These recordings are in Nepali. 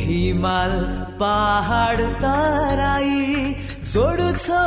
हिमाल पहाड तराई जोड्छौ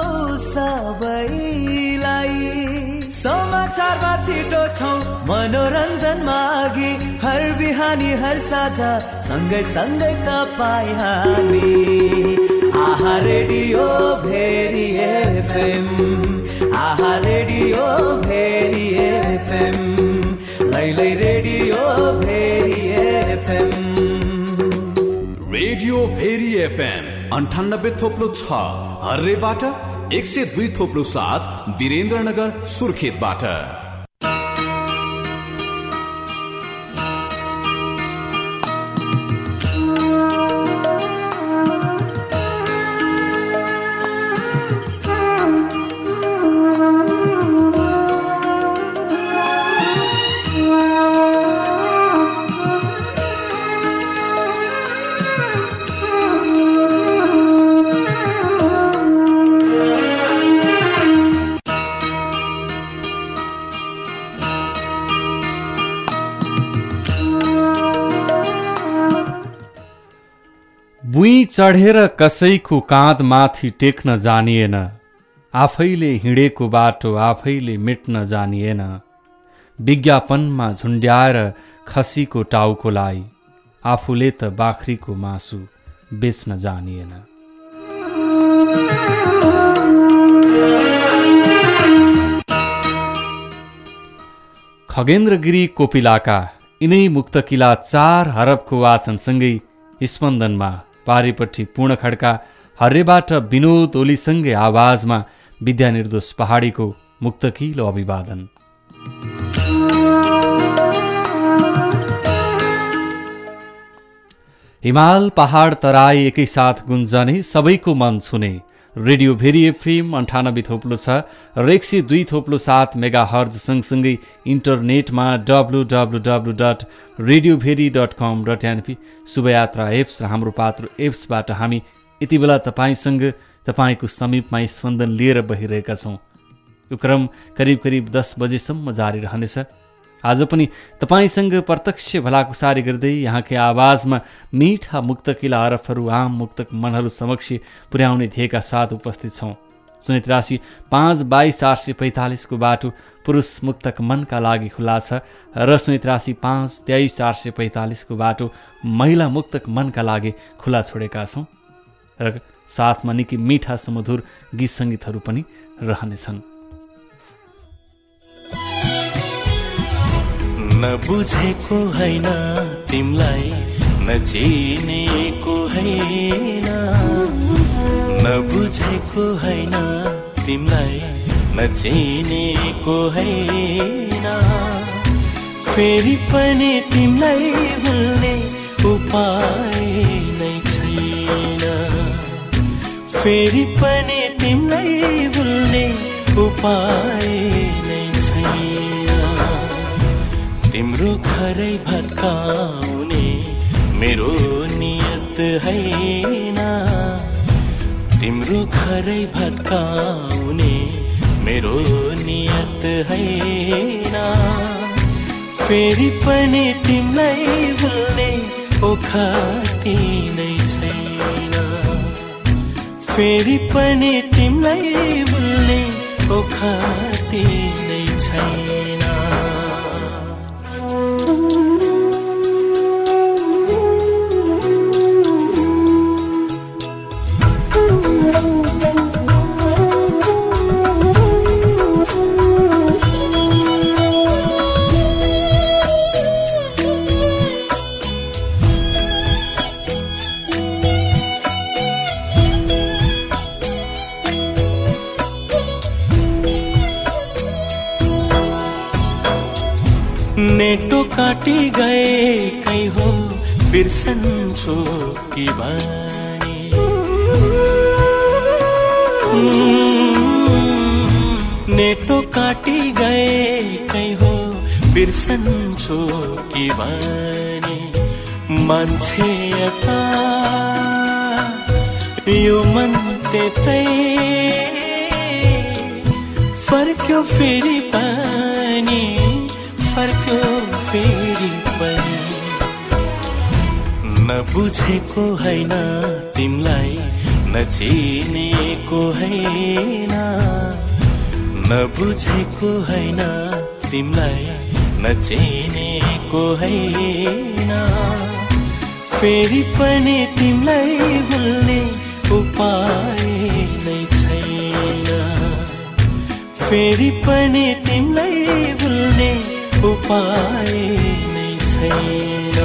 सबैलाई। समाचारमा छिटो छौ मनोरञ्जनमा अघि, हर बिहानी हर साझा सँगै सँगै तपाईँ हामी। Aaha radio Bheri FM, Aaha radio Bheri FM, लैलै radio Bheri FM. Radio Bheri FM 98.6 हर्रेबाट, 102.7 वीरेन्द्रनगर सुर्खेतबाट। बुई चढेर कसैको काँधमाथि टेक्न जानिएन, आफैले हिँडेको बाटो आफैले मेट्न जानिएन। विज्ञापनमा झुन्ड्याएर खसीको टाउकोलाई, आफूले त बाख्रीको मासु बेच्न जानिएन। खगेन्द्र गिरी कोपिलाका यिनै मुक्तकिला 4 हरबको वाचनसँगै स्पन्दनमा पारिपट्टि पूर्ण खड्का, हर्रेबाट विनोद ओलीसँगै आवाजमा विद्यानिर्दोष पहाडीको मुक्तकिलो अभिवादन। हिमाल पहाड तराई एकैसाथ गुन्जने, सबैको मन छुने रेडियो भेरी एफएम 98.6 र 102.7 मेगाहर्ज सँगसँगै इन्टरनेटमा www.radioveri.com.np शुभयात्रा एप्स र हाम्रो पात्र एप्सबाट हामी यति बेला तपाईँसँग तपाईँको समीपमा स्पन्दन लिएर बहिरहेका छौँ। यो क्रम करिब 10 बजेसम्म जारी रहनेछ। आज पनि तपाईँसँग प्रत्यक्ष भलाकुसारी गर्दै यहाँकै आवाजमा मिठा मुक्तकिला हरफहरू आम मुक्तक मनहरू समक्ष पुर्याउने ध्येयका साथ उपस्थित छौँ। 083-522-445 को बाटो पुरुष मुक्तक मनका लागि खुला छ र 083-523-445 को बाटो महिला मुक्तक मनका लागि खुला छोडेका छौँ र साथमा निकै मिठा सुमधुर गीत सङ्गीतहरू पनि रहनेछन्। नबुझेको हैन तिमलाई, नचिनेको हैन, नबुझेको हैन तिमलाई, नचिनेको हैन। फेरि पनि तिमलाई भुल्ने उपाय नै छैन, फेरि पनि तिमलाई भुल्ने उपाय नै छैन। तिम्रो घरै भत्काउने मेरो नियत हैन, तिम्रो घरै भत्काउने मेरो नियत हैन। फेरि पनि तिमीलाई भुल्ने ओखती नै छैन, फेरि पनि तिमीलाई भुल्ने ओखती नै छैन। नेटो काटी गए कहीं हो बिर्सन्छु कि बानी, नेटो काटी गए कहीं हो बिर्सन्छु कि बानी। मान्छे यता यो मन त्यतै फर्क्यो फेरि पनि, फर्क्यो फेरि पनि। नबुझेको हैन तिमलाई नचिनेको हैन नबुझेको हैन तिमलाई नचिनेको हैन फेरि पनि तिमलाई भुल्ने उपाय नै छैन फेरि पनि तिमलाई भुल्ने उपाय नै छैन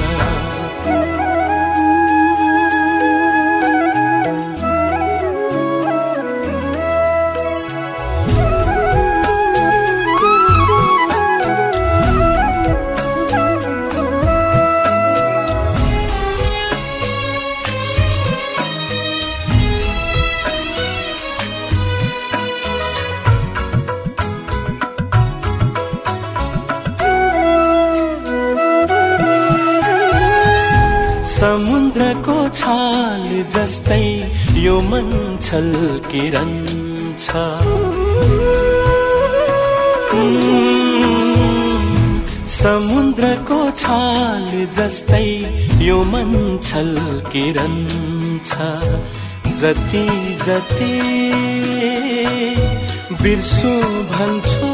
समुद्रको छाल जस्तै यो मन छल्किरहन्छ समुद्रको छाल जस्तै यो मन छल्किरहन्छ जति जति बिर्सु भन्छु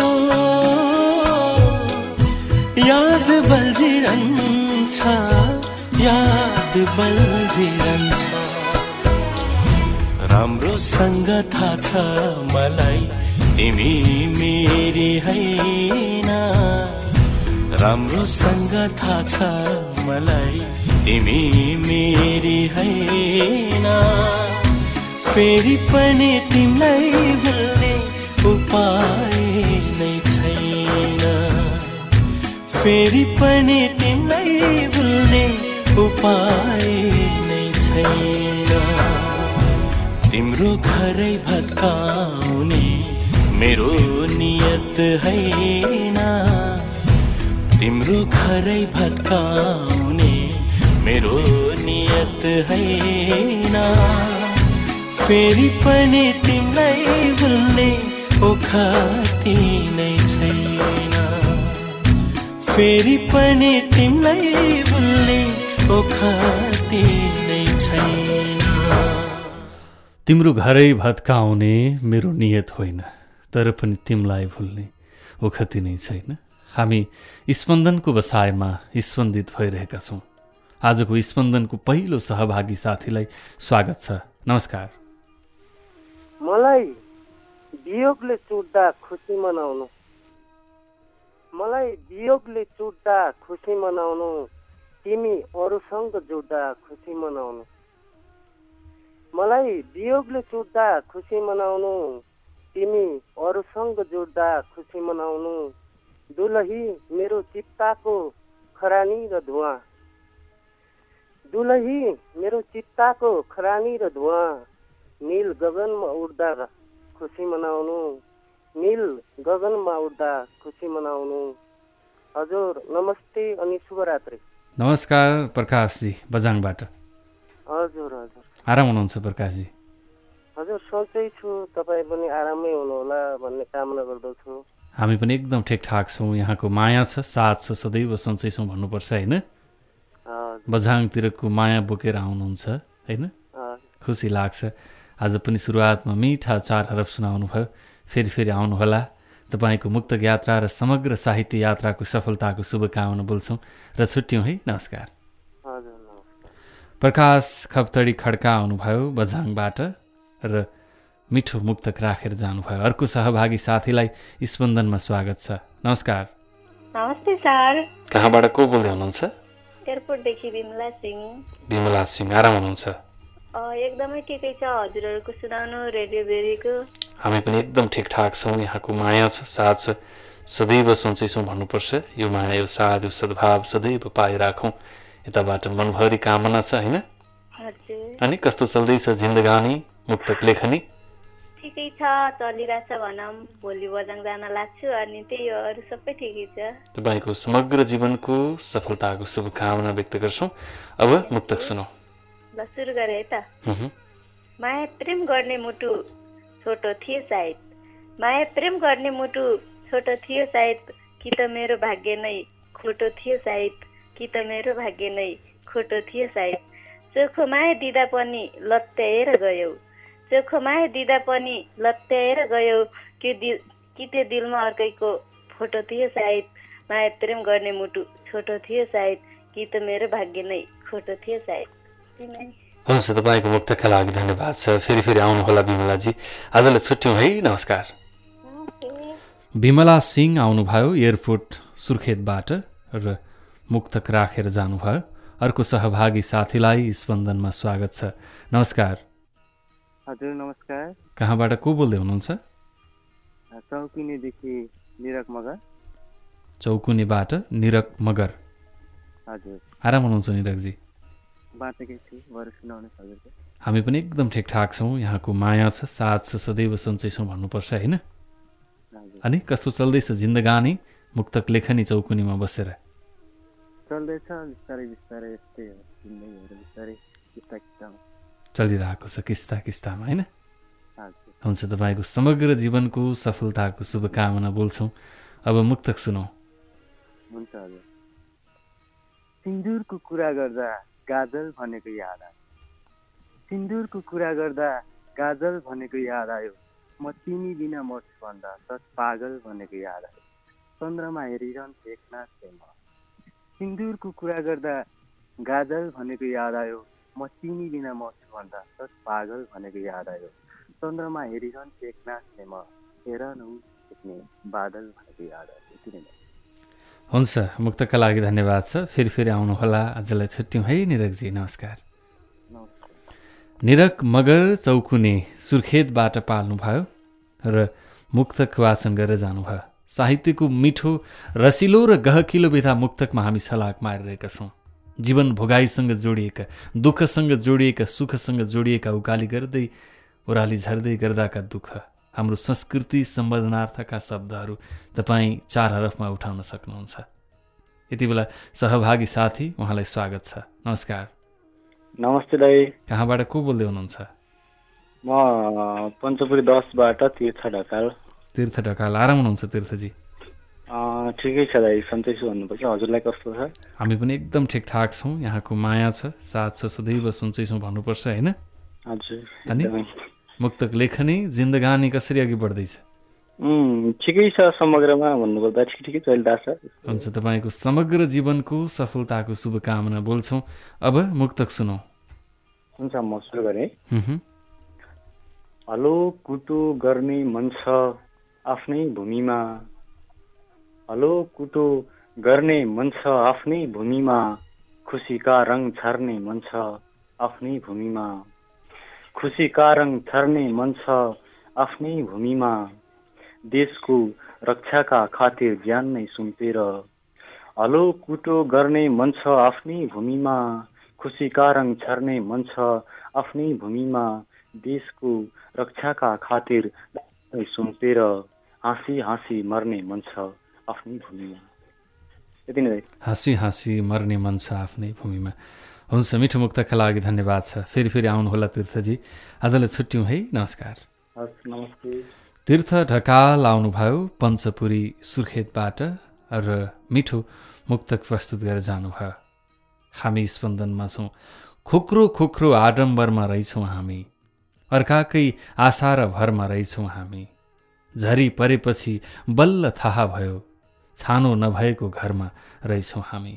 याद बल्झिरहन्छ याद बल्झिरहन्छ राम्रोसँग थाहा छ मलाई तिमी मेरी हैन राम्रोसँग थाहा छ मलाई तिमी मेरी हैन फेरि पनि तिमीलाई भुल्ने उपाय नै छैन फेरि पनि तिमीलाई भुल्ने उपाय नै छैन तिम्रो घरै भत्काउने मेरो नियत हैन तिम्रो घरै भत्काउने मेरो नियत हैन फेरि पनि तिमीलाई भुल्ने ओखती नै छैन फेरि पनि तिमीलाई भुल्ने ओखती नै छैन तिम्रो घरै भत्काउने मेरो नियत होइन तर पनि तिमीलाई भुल्ने ओखती नै छैन हामी स्पन्दनको बसाइमा स्पन्दित भइरहेका छौँ आजको स्पन्दनको पहिलो सहभागी साथीलाई स्वागत छ नमस्कार मलाई वियोगले चुट्दा खुसी मनाउनु मलाई वियोगले चुट्दा खुसी मनाउनु तिमी अरूसँग जुट्दा खुसी मनाउनु मलाई वियोगले चुट्दा खुसी मनाउनु तिमी अरूसँग जुट्दा खुसी मनाउनु दुलही मेरो चित्ताको खरानी र धुवा दुलही मेरो चित्ताको खरानी र धुवा नील गगनमा उड्दा खुसी मनाउनु नील गगनमा उड्दा खुसी मनाउनु हजुर नमस्ते अनि शुभरात्रि नमस्कार प्रकाशजी बझाङबाट हजुर हजुर आराम हुनुहुन्छ प्रकाशजी हजुर सोच्दै छु तपाईँ पनि आरामै हुनुहोला भन्ने कामना गर्दछु हामी पनि एकदम ठिकठाक छौँ यहाँको माया छ साथ छ सदैव सन्चै छौँ भन्नुपर्छ होइन बझाङतिरको माया बोकेर आउनुहुन्छ होइन खुसी लाग्छ आज पनि सुरुवातमा मिठा 4 हरफ सुनाउनु भयो फेरि फेरि आउनुहोला तपाईँको मुक्तक यात्रा र समग्र साहित्य यात्राको सफलताको शुभकामना बोल्छौँ र छुट्यौँ है नमस्कार प्रकाश खप्तडी खड्का आउनुभयो बझाङबाट र मिठो मुक्तक राखेर जानुभयो अर्को सहभागी साथीलाई स्पन्दनमा स्वागत छ नमस्कार नमस्ते सर कहाँबाट को बोल्दै हुनुहुन्छ एयरपोर्टदेखि विमला सिंह आराम हुनुहुन्छ एकदमै ठिकै छ हजुरहरूको सुनाउनु रेडियो बेरीको हामी पनि एकदम ठिकठाक छौँ यहाँको माया छ साथ छ सदैव सन्चै छौँ भन्नुपर्छ यो माया यो साथ यो सद्भाव सदैव पाइराखौँ यताबाट मनभरि कामना छ होइन अनि कस्तो चल्दैछ जिन्दगानी मुक्तक लेखनी ठिकै छ चलिरहेछ भनौँ भोलि बजाङ जान लाग्छु अनि त्यही हो अरू सबै ठिकै छ तपाईँको समग्र जीवनको सफलताको शुभकामना व्यक्त गर्छौँ अब मुक्तक सुनौ ल सुरु गरे है त माया प्रेम गर्ने मुटु छोटो थियो सायद माया प्रेम गर्ने मुटु छोटो थियो सायद कि त मेरो भाग्य नै खोटो थियो सायद कि त मेरो भाग्य नै खोटो थियो सायद चोखो माया दिँदा पनि लत्याएर गयौ, चोखो माया दिँदा पनि लत्याएर गयौ, कि त्यो दिलमा अर्कैको फोटो थियो सायद, माया प्रेम गर्ने मुटु छोटो थियो सायद, कि त मेरो भाग्य नै खोटो थियो सायद। हुन्छ, तपाईँको मुक्तका लागि धन्यवाद छ। फेरि आउनुहोला बिमलाजी। आजलाई छुट्यौँ है, नमस्कार। बिमला सिंह आउनुभयो एयरपोर्ट सुर्खेतबाट र मुक्तक राखेर जानुभयो। अर्को सहभागी साथीलाई स्पन्दनमा स्वागत छ। नमस्कार। हजुर नमस्कार। कहाँबाट को बोल्दै हुनुहुन्छ? चौकुनेदेखि निरक मगर। चौकुनेबाट निरक मगर। हजुर। आराम हुनुहुन्छ निरकजी? बाँचेकै छु, बरु सुनाउनु हजुरको। हामी पनि एकदम ठिकठाक छौँ। यहाँको माया छ, साथ छ, सदैव सन्चै छौँ भन्नुपर्छ होइन? अनि कस्तो चल्दैछ जिन्दगानी मुक्तक लेखनी चौकुनीमा बसेर? चल्दैछ बिस्तारै बिस्तारै, यस्तै हो जिन्दगीहरू, बिस्तारै किस्ता किस्तामा चलिरहेको छ, किस्ता किस्तामा होइन? हुन्छ, तपाईँको समग्र जीवनको सफलताको शुभकामना बोल्छौँ। अब मुक्तक सुनौ। हुन्छ हजुर। सिन्दुरको कुरा गर्दा गाजल भनेको याद आयो, सिन्दुरको कुरा गर्दा गाजल भनेको याद आयो, म तिमी बिना मर्छु भन्दा सच पागल भनेको याद आयो, चन्द्रमा हेरिरहन्थे एकनाथले म। सिन्दुरको कुरा गर्दा गाजल भनेको याद आयो, म तिमी बिना मर्छु भन्दा सच पागल भनेको याद आयो, चन्द्रमा हेरिरहन्थे एकनाथले म, हेर न देख्ने बादल भनेको याद आयो। यति नै। हुन्छ, मुक्तका लागि धन्यवाद छ। फेरि आउनुहोला। आजलाई छुट्यौँ है निरकजी, नमस्कार। निरक मगर चौकुने सुर्खेतबाट पाल्नुभयो र मुक्तक वाचन गरेर जानुभयो। साहित्यको मिठो, रसिलो र गहकिलो विधा मुक्तकमा हामी छलाक मारिरहेका छौँ। जीवन भोगाइसँग जोडिएका, दुःखसँग जोडिएका, सुखसँग जोडिएका, उकाली गर्दै ओह्राली झर्दै गर्दाका दुःख, हाम्रो संस्कृति सम्बन्धनार्थका शब्दहरू तपाईँ 4 हरफमा उठाउन सक्नुहुन्छ। यति बेला सहभागी साथी, उहाँलाई स्वागत छ। नमस्कार। नमस्ते दाइ। कहाँबाट को बोल्दै हुनुहुन्छ? म पञ्चपुरी 10बाट तीर्थ ढकाल। तीर्थ ढकाल। आराम हुनुहुन्छ तीर्थजी? ठिकै छ दाइ, सन्चै छु भन्नुपर्छ। हजुरलाई कस्तो छ? हामी पनि एकदम ठिकठाक छौँ। यहाँको माया छ, साथ छ, सदैव सन्चै छौँ भन्नुपर्छ होइन? हजुर। अनि मुक्तक लेखनी जिन्दगानी कसरी अघि बढ्दैछ? ठिकै छ, समग्रमा भन्नुपर्दा ठिकै चलिरहेको छ। हुन्छ, तपाईँको समग्र जीवनको सफलताको शुभकामना बोल्छौँ। अब मुक्तक सुनौ। हुन्छ, म सुरु गरेँ। हलो कुटो गर्ने मन छ आफ्नै भूमिमा, हलो कुटो गर्ने मन छ आफ्नै भूमिमा, खुसीका रङ छर्ने मन छ आफ्नै भूमिमा, खुसीका रङ छर्ने मन छ आफ्नै भूमिमा, देशको रक्षाका खातिर ज्यान नै सुम्पेर, हलो कुटो गर्ने मन छ आफ्नै भूमिमा, खुसीका रङ छर्ने मन छ आफ्नै भूमिमा, देशको रक्षाका खातिर सुम्पेर, हाँसी हाँसी मर्ने मन छ आफ्नै भूमिमा। यति नै। हाँसी हाँसी मर्ने मन छ आफ्नै भूमिमा। हुन्छ, मिठो मुक्तका लागि धन्यवाद छ। फेरि आउनुहोला तीर्थजी। आजलाई छुट्यौँ है, नमस्कार। नमस्ते। तीर्थ ढकाल आउनुभयो पञ्चपुरी सुर्खेतबाट र मिठो मुक्तक प्रस्तुत गरेर जानुभयो। हामी स्पन्दनमा छौँ, खोक्रो खोक्रो आडम्बरमा रहेछौँ हामी, अर्काकै आशा र भरमा रहेछौँ हामी, झरी परेपछि बल्ल थाहा भयो, छानो नभएको घरमा रहेछौँ हामी।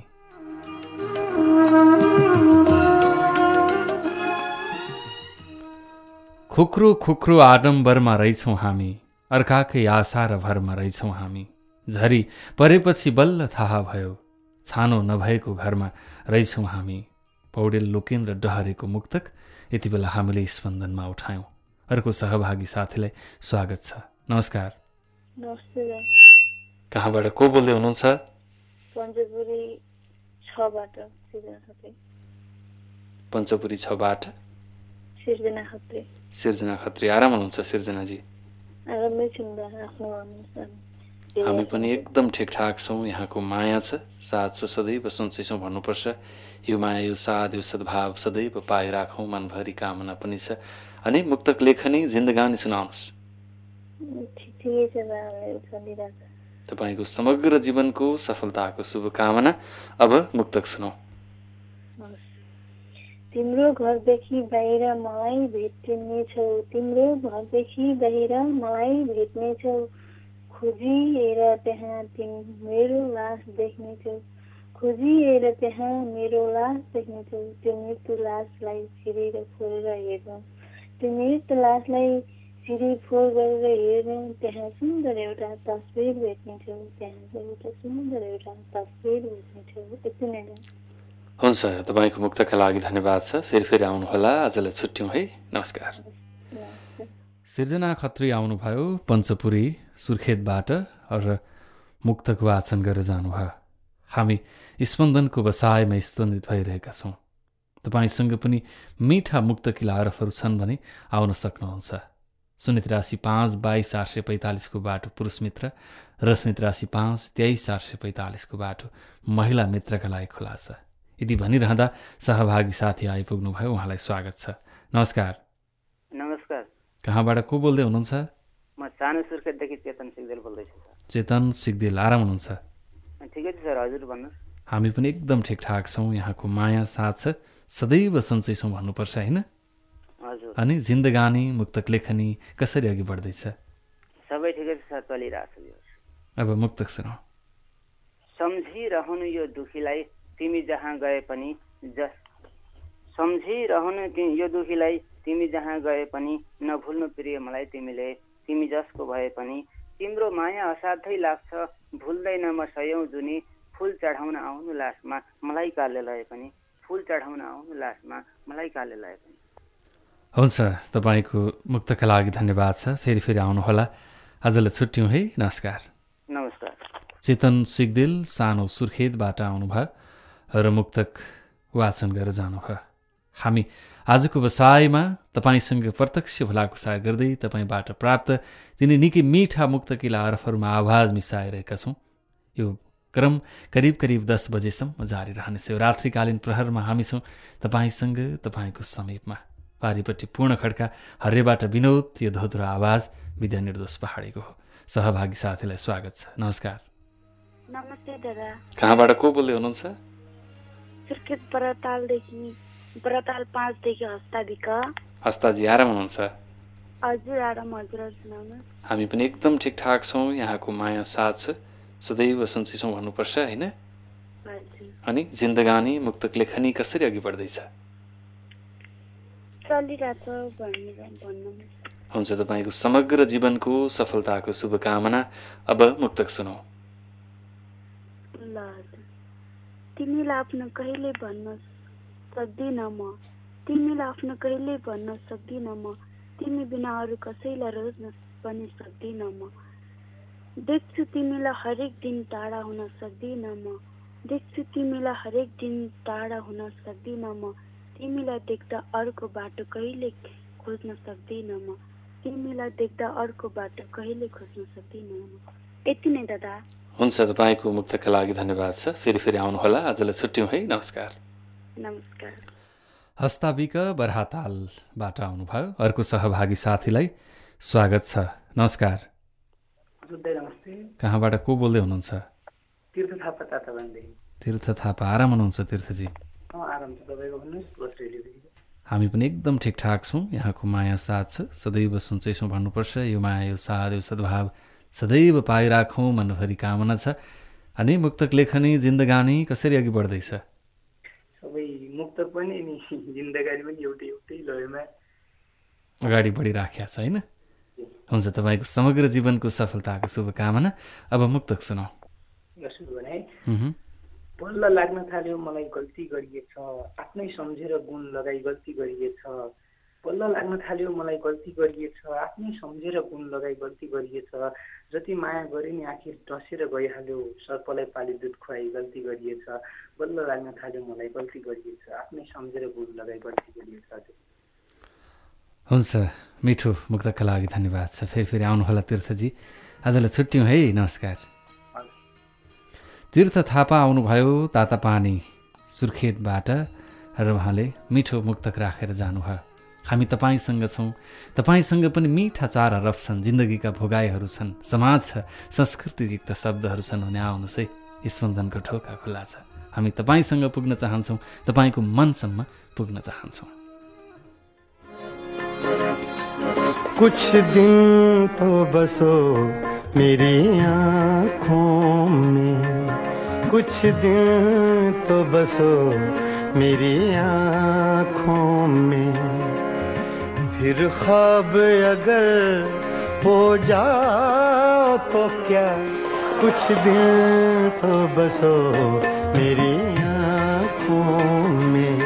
खोक्रो खोक्रो आडम्बरमा रहेछौँ हामी, अर्काकै आशा र भरमा रहेछौँ हामी, झरी परेपछि बल्ल थाहा भयो, छानो नभएको घरमा रहेछौँ हामी। पौडेल लोकेन्द्र डहरेको मुक्तक यति बेला हामीले स्पन्दनमा उठायौँ। अर्को सहभागी साथीलाई स्वागत छ। नमस्कार। नमस्ते। कहाँबाट को बोल्दै हुनुहुन्छ? पञ्चपुरी 6बाट सिर्जना खत्री। पञ्चपुरी 6बाट सिर्जना खत्री। सिर्जना खत्री। आराम हुनुहुन्छ सिर्जनाजी? आरामै छु नि, आफ्नो अनुसार। हामी पनि एकदम ठिकठाक छौँ। यहाँको माया छ, साथ छ, सदैव सन्चै छौँ भन्नुपर्छ। यो माया, यो साथ, यो सद्भाव सदैव पाइराखौँ, मनभरि कामना पनि छ। अनि मुक्तक लेखनी जिन्दगानी सुनाउनुहोस्। तपाईँको समग्र जीवनको सफलताको शुभकामना। अब मुक्तक सुनौ। तिम्रो घरदेखि बाहिर मलाई भेट्नेछौ, तिम्रो घरदेखि बाहिर मलाई भेट्नेछौ, खोजिएर त्यहाँ मेरो लास देख्नेछौ, खोजिएर त्यहाँ मेरो लास देख्नेछौ, त्यो मृत्यु लासलाई छिरेर फोरेर हेर्नु, त्यो मृत्यु लासलाई छिरी फोर गरेर हेर्नु, त्यहाँ सुन्दर एउटा तस्बिर भेट्नेछौ, त्यहाँ एउटा सुन्दर एउटा तस्बिर भेट्नेछौ। यति नै हो। हुन्छ, तपाईँको मुक्तका लागि धन्यवाद छ। फेरि आउनुहोला। आजलाई छुट्यौँ है, नमस्कार। सिर्जना खत्री आउनुभयो पञ्चपुरी सुर्खेतबाट र मुक्तक वाचन गरेर जानुभयो। हामी स्पन्दनको बसाइमा स्तन्दित भइरहेका छौँ। तपाईँसँग पनि मिठा मुक्तकी हरफहरू छन् भने आउन सक्नुहुन्छ। 083-522-845 को बाटो पुरुष मित्र र 083-523-845 को बाटो महिला मित्रका लागि खुला छ। यदि भनिरहँदा सहभागी साथी आइपुग्नुभयो, उहाँलाई स्वागत छ। नमस्कार। नमस्कार। कहाँबाट को बोल्दै हुनुहुन्छ? म सानो सुर्खेतदेखि चेतन सिग्देल बोल्दैछु सर। चेतन सिग्देल, आराम हुनुहुन्छ? ठिकै छ सर, हजुर भन्नुहोस्। हामी पनि एकदम ठिकठाक छौँ। यहाँको माया साथ छ, सदैव सन्चै छौँ भन्नुपर्छ होइन? हजुर। अनि जिन्दगानी मुक्तक लेखनी कसरी अघि बढ्दैछ? सबै ठिकै छ सर, चलिरहेको छ। अब मुक्तक सुनाऊ। सम्झिरहनु यो दुखीलाई तिमी जहाँ गए पनि, सम्झिरहनु यो दुखीलाई तिमी जहाँ गए पनि, नभुल्नु प्रिय मलाई तिमीले, तिमी जसको भए पनि, तिम्रो माया असाध्यै लाग्छ, भुल्दैन म सयौं जुनी, फुल चढाउन आउनु लासमा मलाई काले लए पनि, फुल चढाउन आउनु लासमा मलाई काले लए पनि। हुन्छ, तपाईँको मुक्तका लागि धन्यवाद छ। फेरि आउनुहोला। आजलाई छुट्यौँ है, नमस्कार। नमस्कार। चेतन सिग्देल सानो सुर्खेतबाट आउनुभयो र मुक्तक वाचन गरेर जानुभयो। हामी आजको बसाइमा तपाईँसँग प्रत्यक्ष भलाकुसार गर्दै तपाईँबाट प्राप्त तिनी निकै मिठा मुक्तकिला हरफहरूमा आवाज मिसाइरहेका छौँ। यो क्रम करिब 10 बजेसम्म जारी रहनेछ। यो रात्रिकालीन प्रहरमा हामी छौँ तपाईँसँग, तपाईँको समीपमा। पारिपट्टि पूर्ण खड्का, हर्रेबाट विनोद, यो धोधरो आवाज विद्या निर्दोष पहाडीको हो। सहभागी साथीलाई स्वागत छ। नमस्कार। नमस्ते दादा। कहाँबाट को बोल्दै हुनुहुन्छ? सुर्खेत बरताल 5 देखि हस्ताबिका। हस्ताजी, आराम हुनुहुन्छ? हजुर आराम। हजुर सुनाउनु। हामी पनि एकदम ठिकठाक छौँ। यहाँको माया साथ छ, सदैव सन्चै छौँ भन्नुपर्छ होइन? अनि जिन्दगानी मुक्तक लेखनी कसरी अघि बढ्दैछ? हुन्छ, तपाईँको समग्र जीवनको सफलताको शुभकामना। अब मुक्तक सुनौ। तिमीलाई आफ्नो कहिले भन्न सक्दिन म, तिमीलाई आफ्नो कहिले भन्न सक्दिन म, तिमी बिना अरू कसैलाई रोज्न पनि सक्दिन म, देख्छु तिमीलाई हरेक दिन टाढा हुन सक्दिन म, देख्छु तिमीलाई हरेक दिन टाढा हुन सक्दिन म, तिमीलाई देख्दा अर्को बाटो कहिले खोज्न सक्दिन म, तिमीलाई देख्दा अर्को बाटो कहिले खोज्न सक्दिन म। यति नै दादा। हुन्छ, तपाईँको मुक्तका लागि धन्यवाद छ। फेरि आउनुहोला। आजलाई छुट्यौँ है, नमस्कार। नमस्कार। हस्ताबिका बरहातालबाट आउनुभयो। अर्को सहभागी साथीलाई स्वागत छ। नमस्कार। नमस्ते। कहाँबाट को बोल्दै हुनुहुन्छ? तीर्थ थापा ताताबान्दै। तीर्थ थापा, आराम हुनुहुन्छ तीर्थजी? आराम छ। तपाईँको भन्नुहोस्। हामी पनि एकदम ठिकठाक छौँ। यहाँको माया साथ छ, सदैव सन्चै छौँ भन्नुपर्छ। यो माया, यो साथ, यो सद्भाव सदैव पाइराखौँ मनभरि कामना छ। अनि मुक्तक लेखनी जिन्दगानी कसरी अघि बढ्दैछ? सबै मुक्तक पनि नि जिन्दगानी पनि एउटै लयमा अगाडि बढिराखेको छ होइन? हुन्छ, तपाईँको समग्र जीवनको सफलताको शुभकामना। अब मुक्तक सुनाऊ। पल्ल लाग्न थाल्यो मलाई गल्ती गरिएछ, आफ्नै सम्झेर गुण लगाई गल्ती गरिएछ, पल्ल लाग्न थाल्यो मलाई गल्ती गरिएछ, आफ्नै सम्झेर गुण लगाई गल्ती गरिएछ, जति माया गरे नि आखिर डसेर गइहाल्यो, सर्पलाई पाली दुध खुवाई गल्ती गरिएछ, बल्ल लाग्न थाल्यो मलाई गल्ती गरिएछ, आफ्नै सम्झेर गुण लगाई गल्ती गरिएछ। हुन्छ, मिठो मुक्तका लागि धन्यवाद छ। फेरि आउनुहोला तीर्थजी। आजलाई छुट्यौँ है, नमस्कार। तीर्थ थापा आउनुभयो तातापानी सुर्खेतबाट र उहाँले मिठो मुक्तक राखेर जानुभयो। हामी तपाईँसँग छौँ, तपाईँसँग पनि मिठा चार हरफ छन्, जिन्दगीका भोगाईहरू छन्, समाज छ, संस्कृतियुक्त शब्दहरू छन् भने आउनुहोस् है, स्पन्दनको ढोका खुल्ला छ। हामी तपाईँसँग पुग्न चाहन्छौँ, तपाईँको मनसम्म पुग्न चाहन्छौँ। कुछ दिन तो बसो मेरी आँखों में, कुछ दिन तो बसो मेरी आँखों में, फिर ख्वाब अगर हो जाओ तो क्या, कुछ दिन तो बसो मेरी आँखों में।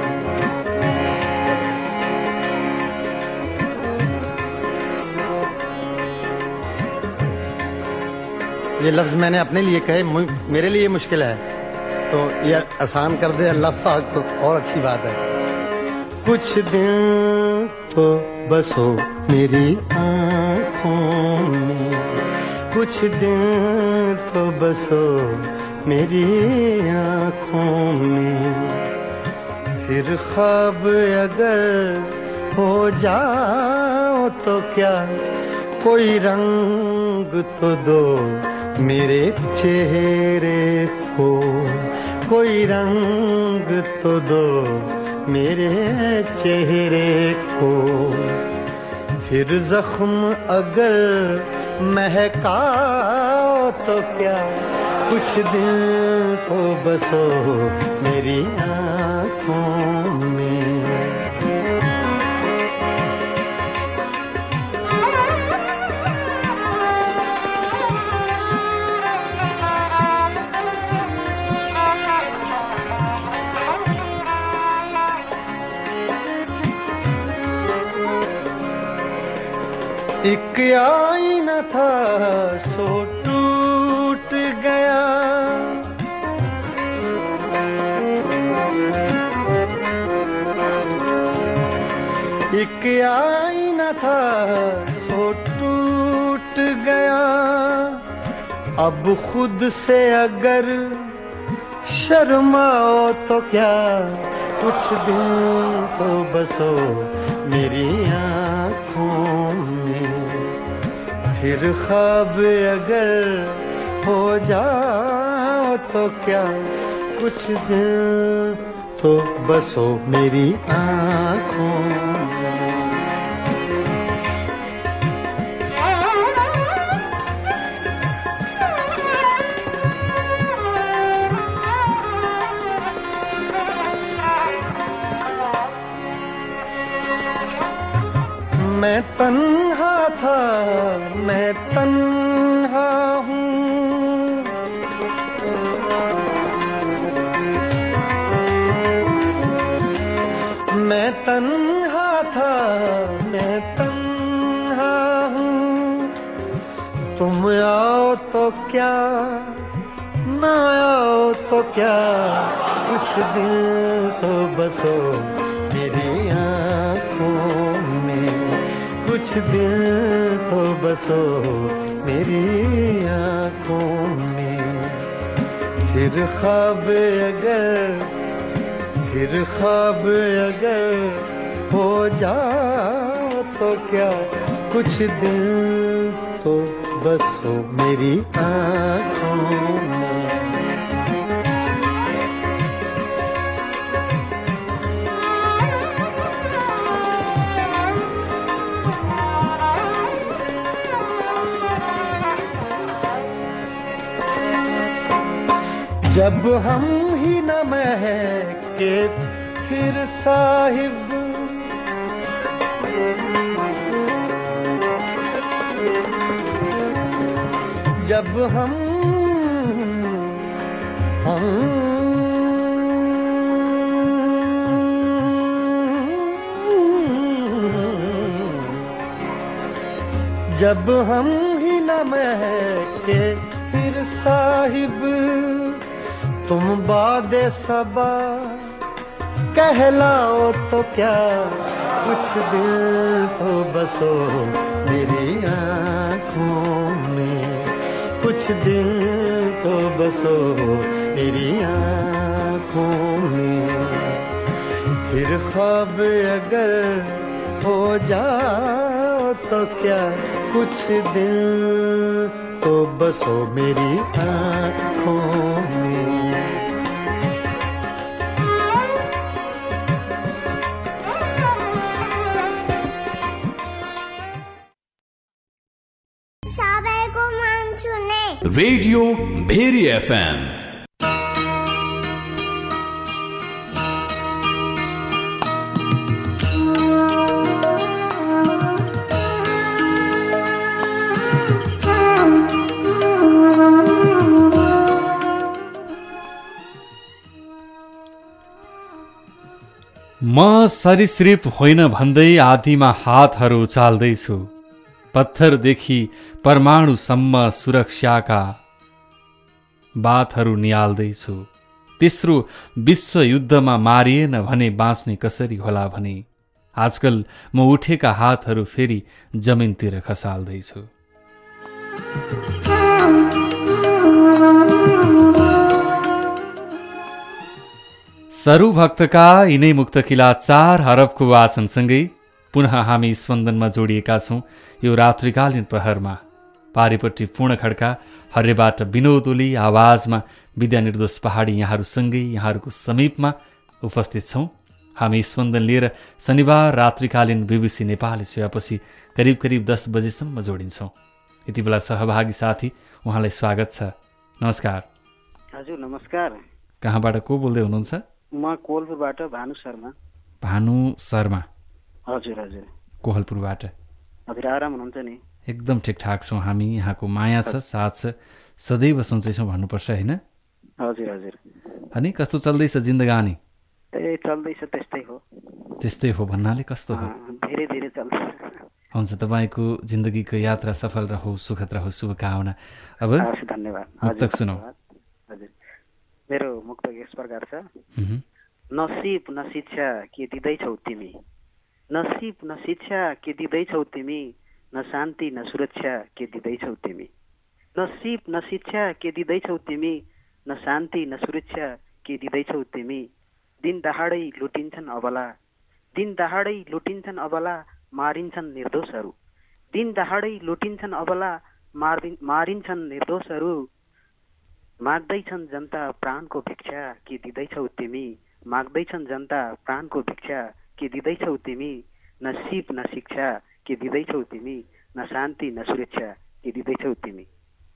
ये लफ्ज़ मैंने अपने लिए कहे, मेरे लिए मुश्किल है, तो ये आसान कर दे अल्लाह पाक तो और अच्छी बात है। कुछ दिन तो बसो मेरी आँखों में, कुछ दिन तो बसो मेरी आँखों में, फिर ख्वाब अगर हो जाओ तो क्या, कोई रंग तो दो मेरे चेहरे को, कोई रंग तो दो मेरे चेहरे को, फिर जख्म अगर महकाओ तो क्या, कुछ दिन तो बसो मेरी आँखों में। एक आईना था सो टूट गया, एक आईना था सो टूट गया, अब खुद से अगर शर्माओ तो क्या, कुछ दिन तो बसो मेरी आँखों में, फिर ख्वाब अगर हो जाओ तो क्या, कुछ दिन तो बसो मेरी आँखों में। मैं तन्हा था, मैं तन्हा हूँ, मैं तन्हा था, मैं तन्हा हूँ, तुम आओ तो क्या, ना आओ तो क्या, कुछ दिन तो बसो मेरी आँखों में, कुछ दिन तो बसो मेरी आँखों में, फिर ख्वाब अगर, फिर ख्वाब अगर हो जाओ तो क्या, कुछ दिन तो बसो मेरी आँखों में। जब हम ही न महके फिर साहिब, जब हम जब हम ही न महके फिर साहिब, तुम बादे सबा कहलाओ तो क्या, कुछ दिल तो बसो मेरी आँखों में, कुछ दिल तो बसो मेरी आँखों में, फिर ख्वाब अगर हो जाओ तो क्या, कुछ दिल तो बसो मेरी आँखों में, सबैको मन सुने रेडियो भेरी एफएम। म सरीसृप होइन भन्दै आदिमा हातहरू उचाल्दैछु। पत्थरदेखि परमाणुसम्म सुरक्षाका बातहरू निहाल्दैछु। तेस्रो विश्वयुद्धमा मारिएन भने बाँच्ने कसरी होला भने आजकल म उठेका हातहरू फेरि जमिनतिर खसाल्दैछु। सरु भक्तका यिनै मुक्तकिला 4 हरबको वाचनसँगै पुनः हामी स्पन्दनमा जोडिएका छौँ। यो रात्रिकालीन प्रहरमा पारिपट्टि पूर्ण खड्का, हर्रेबाट विनोद ओली, आवाजमा विद्या निर्दोष पहाडी यहाँहरूसँगै यहाँहरूको समीपमा उपस्थित छौँ। हामी स्पन्दन लिएर शनिबार रात्रिकालीन BBC नेपाली सेवापछि करिब करिब 10 बजेसम्म जोडिन्छौँ। यति बेला सहभागी साथी उहाँलाई स्वागत छ। नमस्कार। हजुर नमस्कार। कहाँबाट को बोल्दै हुनुहुन्छ? म कोहलपुरबाट भानु शर्मा। भानु शर्मा। हजुर हजुर। कोहलपुरबाट। हजुर आराम हुनुहुन्छ नि? एकदम ठिकठाक छौँ हामी। यहाँको माया छ, साथ छ, सदैव सन्चै छौँ भन्नुपर्छ होइन? हजुर हजुर। अनि कस्तो चल्दैछ जिन्दगानी? चल्दैछ, त्यस्तै हो। त्यस्तै हो भन्नाले कस्तो हो? धेरै धेरै चल्दैछ। हुन्छ, तपाईँको जिन्दगीको यात्रा सफल रहोस्, सुखद रहोस्, शुभकामना। अब धन्यवाद। मुक्तक सुनौ। हजुर, मेरो मुक्तक यस प्रकार छ। नसीब न शिक्षा के दिँदैछौ तिमी, नसीब न शिक्षा के दिँदैछौ तिमी, न शान्ति न सुरक्षा के दिँदैछौ तिमी, नसीब न शिक्षा के दिँदैछौ तिमी, न शान्ति न सुरक्षा के दिँदैछौ तिमी। दिन दहाडै लुटिन्छन् अबला, दिन दहाडै लुटिन्छन् अबला, मारिन्छन् निर्दोषहरू, दिन दहाडै लुटिन्छन् अबला, मारिन्छन् निर्दोषहरू। माग्दैछन् जनता प्राणको भिक्षा के दिँदैछौ तिमी, माग्दैछन् जनता प्राणको भिक्षा के दिँदैछौ तिमी, नसीब न शिक्षा के दिँदैछौ तिमी, न शान्ति न सुरक्षा के दिँदैछौ तिमी।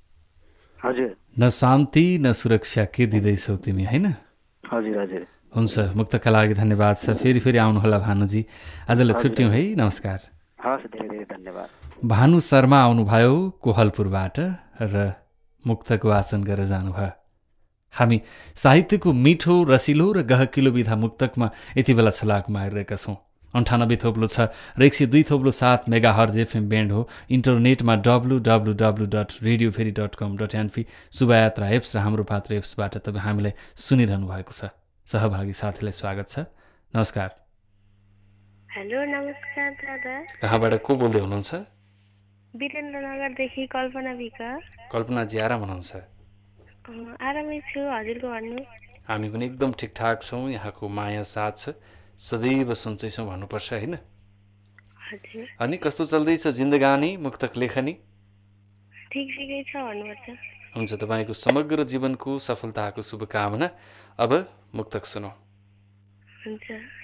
हजुर, न शान्ति न सुरक्षा के दिँदैछौ तिमी, होइन? हजुर हजुर। हुन्छ, मुक्तका लागि धन्यवाद छ। फेरि फेरि आउनुहोला भानुजी। आजलाई छुट्यौँ है, नमस्कार। हस्, धेरै धेरै धन्यवाद। भानु शर्मा आउनुभयो कोहलपुरबाट र मुक्तक वाचन गरेर जानुभयो। हामी साहित्यको मिठो, रसिलो र गहकिलो विधा मुक्तकमा यति बेला छलाक मारिरहेका छौँ। 98.6 र 102.7 मेगाहर्ज FM ब्यान्ड हो। इन्टरनेटमा www.radioferi.com.np शुभयात्रा एप्स र हाम्रो पात्र एप्सबाट तपाईँ हामीलाई सुनिरहनु भएको छ। सहभागी साथीलाई स्वागत छ। नमस्कार। हेलो, नमस्कार दादा। कहाँबाट को बोल्दै हुनुहुन्छ? वीरेन्द्रनगरदेखि कल्पना विका। कल्पनाजी आराम हुनुहुन्छ? आरामै छु, हजुरको भन्नु। हामी पनि एकदम ठिकठाक छौँ। यहाँको माया साथ छ, सदैव सन्चै छौँ भन्नुपर्छ होइन? हजुर। अनि कस्तो चल्दैछ जिन्दगानी, मुक्तक लेखनी? ठिकै छ भन्नुपर्छ। हुन्छ, तपाईँको समग्र जीवनको सफलताको शुभकामना। अब मुक्तक सुनौ। हुन्छ।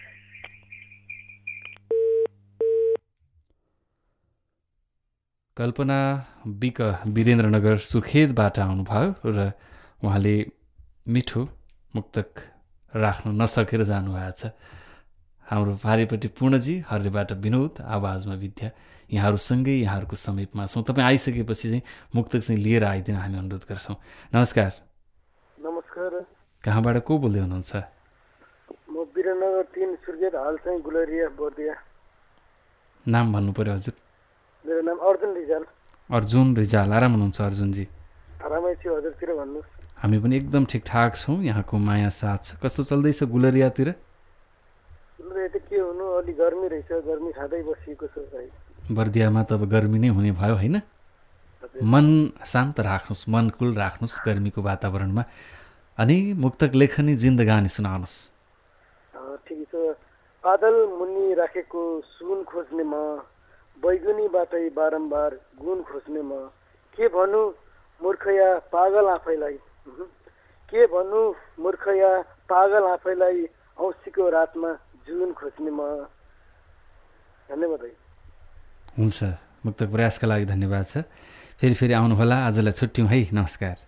कल्पना विक वीरेन्द्रनगर सुर्खेतबाट आउनुभयो र उहाँले मिठो मुक्तक राख्न नसकेर जानुभएको छ। हाम्रो पारिपट्टि पूर्णजी, हर्रेबाट विनोद, आवाजमा विद्या, यहाँहरूसँगै यहाँहरूको समीपमा छौँ। तपाईँ आइसकेपछि चाहिँ मुक्तक चाहिँ लिएर आइदिन हामी अनुरोध गर्छौँ। नमस्कार। नमस्कार। कहाँबाट को बोल्दै हुनुहुन्छ? म वीरेन्द्रनगर 3 सुर्खेत, हाल चाहिँ गुलरिया बोर्दिया। नाम भन्नु पर्यो हजुर? मेरो नाम अर्जुन रिजाल। अर्जुन रिजाल, आराम हुनुहुन्छ अर्जुनजी? आरामै छु, हजुरतिर भन्नुहोस्। हामी पनि एकदम ठिकठाक छौँ। यहाँको माया साथ छ। कस्तो चल्दैछ गुलरियातिर? गुलरिया त के हुनु, अलि गर्मी रहेछ, गर्मी खाँदै बसिएको छु भाइ। बर्दियामा त अब गर्मी नै हुने भयो होइन? मन शान्त राख्नुहोस्, मन कुल राख्नुहोस् गर्मीको वातावरणमा। अनि मुक्तक लेखनी जिन्दगानी सुनाउनुहोस्। ठिक छ। बादल मुनि राखेको सुन खोज्ने म, बैगुनी बाटै बारम्बार गुण खोज्ने म, के भन्नु मूर्खया पागल आफैलाई, के भन्नु मूर्खया पागल आफैलाई, औँसीको रातमा जुन खोज्ने म। धन्यवाद। हुन्छ, मुक्तक प्रयासका लागि धन्यवाद छ। फेरि आउनुहोला। आजलाई छुट्यौँ है, नमस्कार।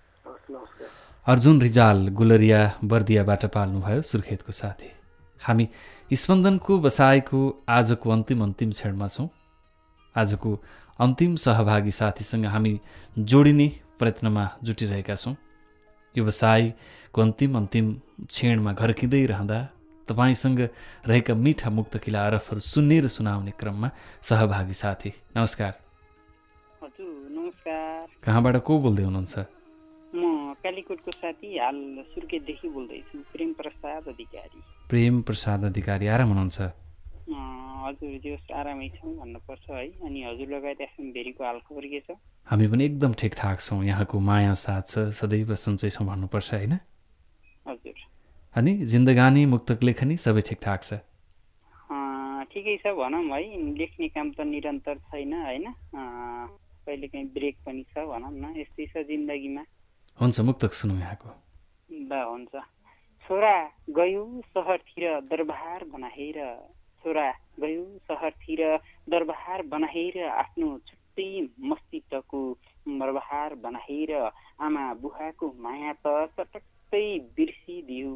अर्जुन रिजाल गुलरिया बर्दियाबाट पाल्नुभयो सुर्खेतको साथी। हामी स्पन्दनको बसाइको आजको अन्तिम क्षणमा छौँ। आजको अन्तिम सहभागी साथीसँग हामी जोडिने प्रयत्नमा जुटिरहेका छौँ। यो बसाइको अन्तिम क्षणमा घर्किँदै रहँदा तपाईँसँग रहेका मिठा मुक्तकिला आरफहरू सुन्ने र सुनाउने क्रममा सहभागी साथी नमस्कार। हजुर नमस्कार। कहाँबाट को बोल्दै हुनुहुन्छ? म कालीकोटको साथी, हाल सुर्खेतदेखि बोल्दैछु, प्रेम प्रसाद अधिकारी। प्रेम प्रसाद अधिकारी, आराम हुनुहुन्छ? हजुर जोस् आरामै छौँ भन्नुपर्छ है। अनि हजुर लगायत एफएम भेरीको हालखबर के छ? हामी पनि एकदम ठिकठाक छौँ। यहाँको माया साथ छ, सदैव सन्चै छौँ भन्नुपर्छ होइन? हजुर। अनि जिन्दगानी मुक्तक लेखनी सबै ठिकठाक छ? ठिकै छ भनौँ है। लेख्ने काम त निरन्तर छैन होइन, कहिलेकाहीँ ब्रेक पनि छ भनौँ न, यस्तै छ जिन्दगीमा। हुन्छ, मुक्तक सुनौँ यहाँको। ल हुन्छ। छोरा गयो सहरतिर दरबार बनाएर, छोरा गयो सहरतिर दरबार बनाएर, आफ्नो छुट्टै मस्तिष्कको मरबहार बनाएर, आमा बुहाको माया त चटक्कै बिर्सिदियो।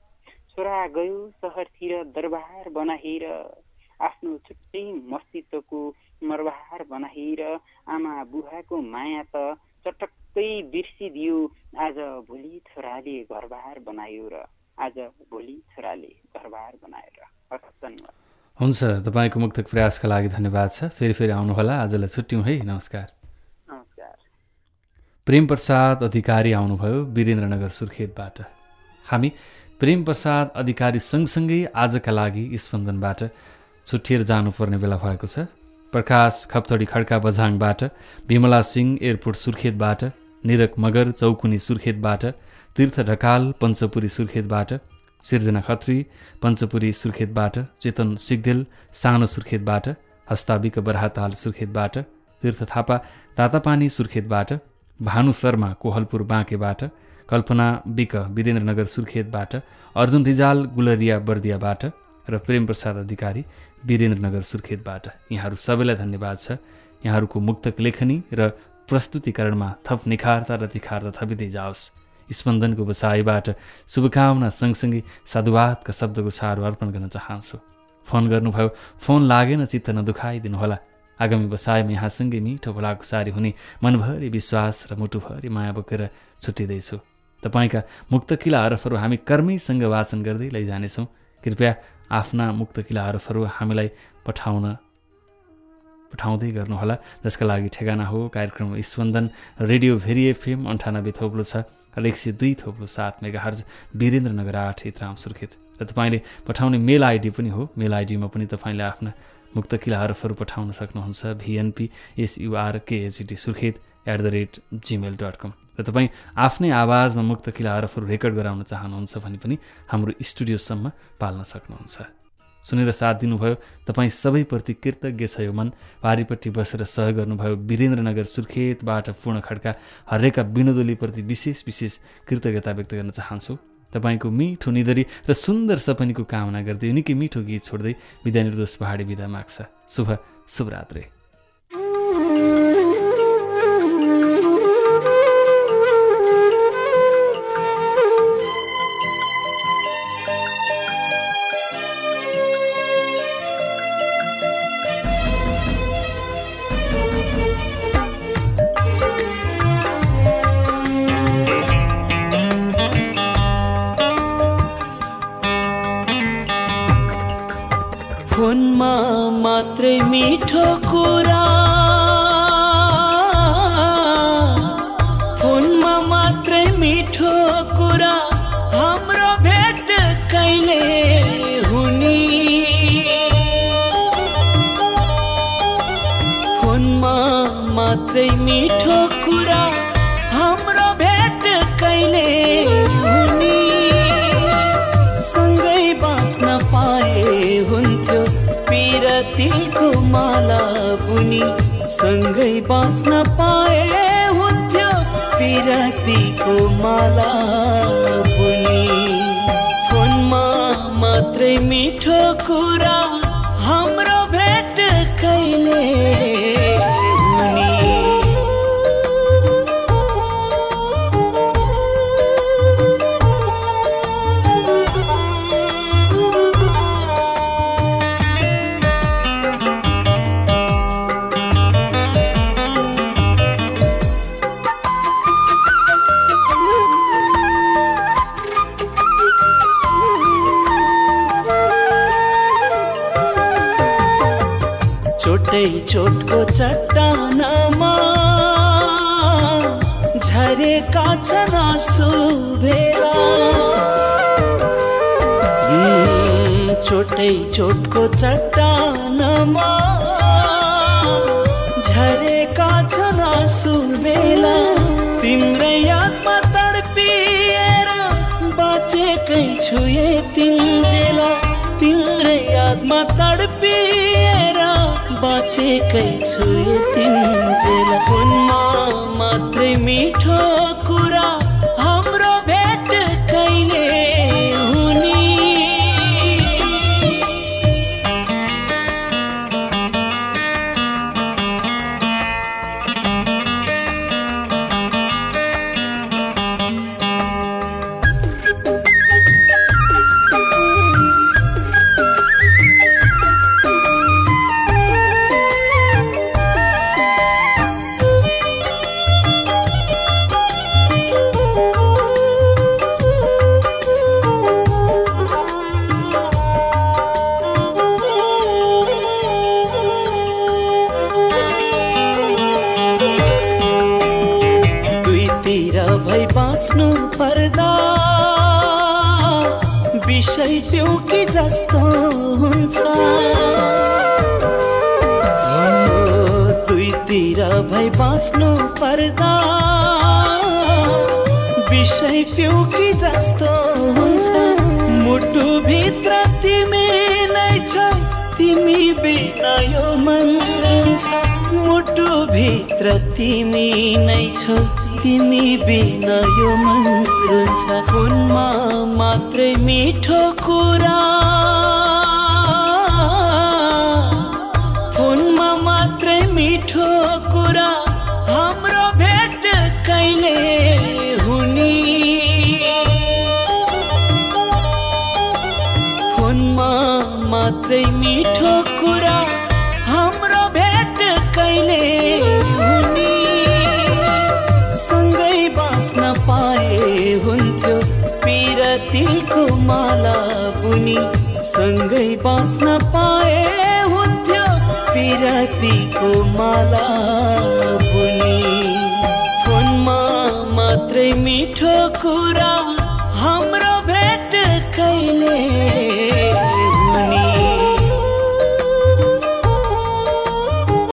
छोरा गयो सहरतिर दरबार बनाएर, आफ्नो छुट्टै मस्तिष्कको मरबहार बनाएर, आमा बुहाको माया त चटक्कै बिर्सिदियो। आज भोलि छोराले घरबार बनायो र, आज भोलि छोराले घरबार बनाएर। धन्यवाद। हुन्छ, तपाईँको मुक्तक प्रयासका लागि धन्यवाद छ। फेरि आउनुहोला। आजलाई छुट्यौँ है, नमस्कार। नमस्कार। प्रेम प्रसाद अधिकारी आउनुभयो वीरेन्द्रनगर सुर्खेतबाट। हामी प्रेम प्रसाद अधिकारी सँगसँगै आजका लागि स्पन्दनबाट छुट्टिएर जानुपर्ने बेला भएको छ। प्रकाश खप्तडी खड्का बझाङबाट, विमला सिंह एयरपोर्ट सुर्खेतबाट, निरक मगर चौकुनी सुर्खेतबाट, तीर्थ ढकाल पञ्चपुरी सुर्खेतबाट, सिर्जना खत्री पञ्चपुरी सुर्खेतबाट, चेतन सिग्देल सानो सुर्खेतबाट, हस्ताविक बराहताल सुर्खेतबाट, तीर्थ थापा तातापानी सुर्खेतबाट, भानु शर्मा कोहलपुर बाँकेबाट, कल्पना विक वीरेन्द्रनगर सुर्खेतबाट, अर्जुन रिजाल गुलरिया बर्दियाबाट र प्रेम प्रसाद अधिकारी वीरेन्द्रनगर सुर्खेतबाट। यहाँहरू सबैलाई धन्यवाद छ। यहाँहरूको मुक्तक लेखनी र प्रस्तुतिकरणमा थप निखारता र तिखारता थपिँदै जाओस्। स्पन्दनको बसाइबाट शुभकामना सँगसँगै साधुवादका शब्दको छारो अर्पण गर्न चाहन्छु। फोन गर्नुभयो, फोन लागेन चित्त नदुखाइदिनुहोला। आगामी बसाइमा यहाँसँगै मिठो भलाको सारी हुने मनभरि विश्वास र मुटुभरि माया बोकेर छुट्टिँदैछु। तपाईँका मुक्तकिला हरफहरू हामी कर्मैसँग वाचन गर्दै लैजानेछौँ। कृपया आफ्ना मुक्तकिला हरफहरू हामीलाई पठाउँदै गर्नुहोला, जसका लागि ठेगाना हो कार्यक्रम स्पन्दन, रेडियो भेरी एफएम 98.6 र 102.7 मेगाहर्ज, वीरेन्द्रनगर 8 इतराम सुर्खेत। र तपाईँले पठाउने मेल आइडी पनि हो। मेल आइडीमा पनि तपाईँले आफ्ना मुक्तकिला हरफहरू पठाउन सक्नुहुन्छ। VNPSURKHD सुर्खेत@gmail.com। र तपाईँ आफ्नै आवाजमा मुक्तकिला हरफहरू रेकर्ड गराउन चाहनुहुन्छ भने पनि हाम्रो स्टुडियोसम्म पाल्न सक्नुहुन्छ। सुनेर साथ दिनुभयो तपाईँ सबैप्रति कृतज्ञ छ यो मन। पारिपट्टि बसेर सह गर्नुभयो वीरेन्द्रनगर सुर्खेतबाट पूर्ण खड्का हरेका विनोदोलीप्रति विशेष कृतज्ञता व्यक्त गर्न चाहन्छु। तपाईँको मिठो निधरी र सुन्दर सपनीको कामना गर्दै निकै मिठो गीत छोड्दै विद्या निर्दोष पहाडी विदा माग्छ। शुभरात्री। फोनमा मात्रै मिठो कुरा, फोनमा मात्रै मिठो कुरा, हाम्रो भेट कहिले हुने? फोनमा मात्रै मिठो कुरा, हाम्रो भेट कहिले हुने? सँगै बाँच्न पाए हुन्थ्यो पिरतीको माला बुनी, सँगै बाँच्न पाए हुन्थ्यो पिरतीको माला बुनी। फोनमा मात्रै मिठो कुरा, हाम्रो भेट कहिले हुने? चोटै चोटको चट्टानमा झरेका छन् आँसु भेला चोटै चोटको चट्टानमा झरेका छन् आँसु भेला तिम्रै यादमा तडपिएर बाँचेकै छु यतिन्जेला तिम्रै यादमा तडपिएर बाँचेकै छु यतिन्जेला फोनमा मात्रै मिठो कुरा हाम्रो भेट कहिले हुने बाँच्नु पर्दा विषय प्युकी जस्तो हुन्छ दुईतिर भई बाँच्नु पर्दा विषय प्युकी जस्तो हुन्छ मुटु भित्र तिमी नै छ तिमी बिना यो मन छ मुटु भित्र तिमी नै छौ तिमी बिना यो मन रुन्छ फोनमा मात्रै मिठो कुरा फोनमा मात्रै मिठो कुरा हाम्रो भेट कहिले हुने फोनमा मात्रै मिठो कुरा हाम्रो भेट कहिले हुने सँगै बाँच्न पाए हुन्थ्यो पिरतीको माला बुनी सँगै बाँच्न पाए हुन्थ्यो पिरतीको माला बुनी